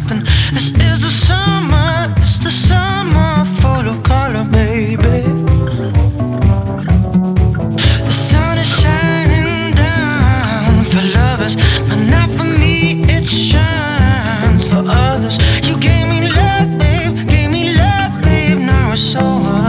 something. This is the summer, it's the summer full of color, baby. The sun is shining down for lovers, but not for me, it shines for others. You gave me love, babe, now it's over.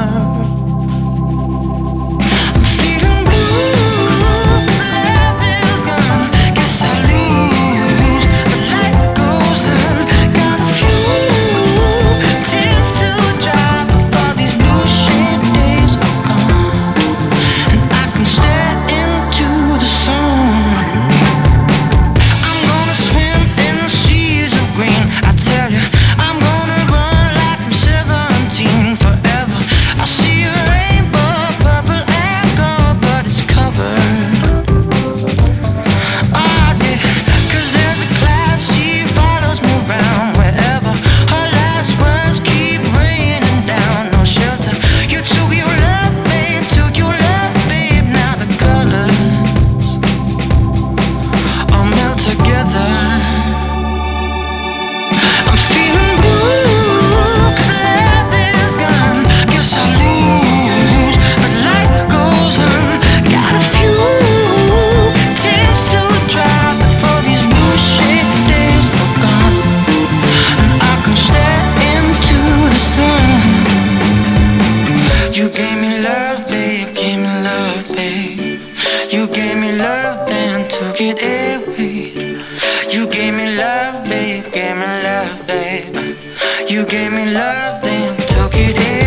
You gave me love, babe, gave me love, babe. You gave me love, then took it away. You gave me love, babe, gave me love, babe. You gave me love, then took it away.